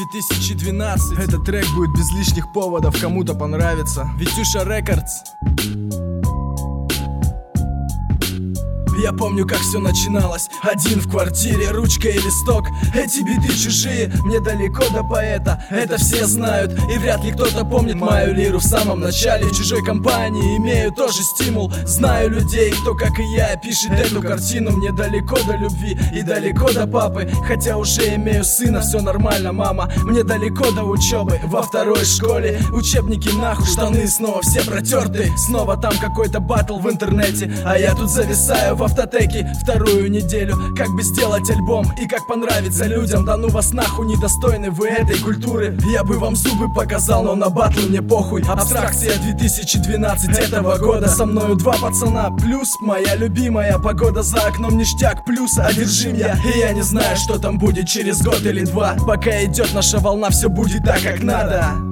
2012. Этот трек будет без лишних поводов, кому-то понравится. Витюша Рекордс. Я помню, как все начиналось. Один в квартире, ручка и листок. Эти биты чужие, мне далеко до поэта. Это все знают, и вряд ли кто-то помнит мою лиру в самом начале. В чужой компании имею тоже стимул. Знаю людей, кто, как и я, пишет эту картину. Мне далеко до любви и далеко до папы. Хотя уже имею сына, все нормально, мама. Мне далеко до учебы во второй школе. Учебники нахуй, штаны снова все протерты. Снова там какой-то баттл в интернете, а я тут зависаю в автотеке вторую неделю. Как бы сделать альбом и как понравится людям. Да ну вас нахуй, недостойны вы этой культуры. Я бы вам зубы показал, но на батлы мне похуй. Абстракция 2012 этого года. Со мною два пацана, плюс моя любимая погода за окном, ништяк, плюс одержим я. И я не знаю, что там будет через год или два. Пока идет наша волна, все будет так, как надо.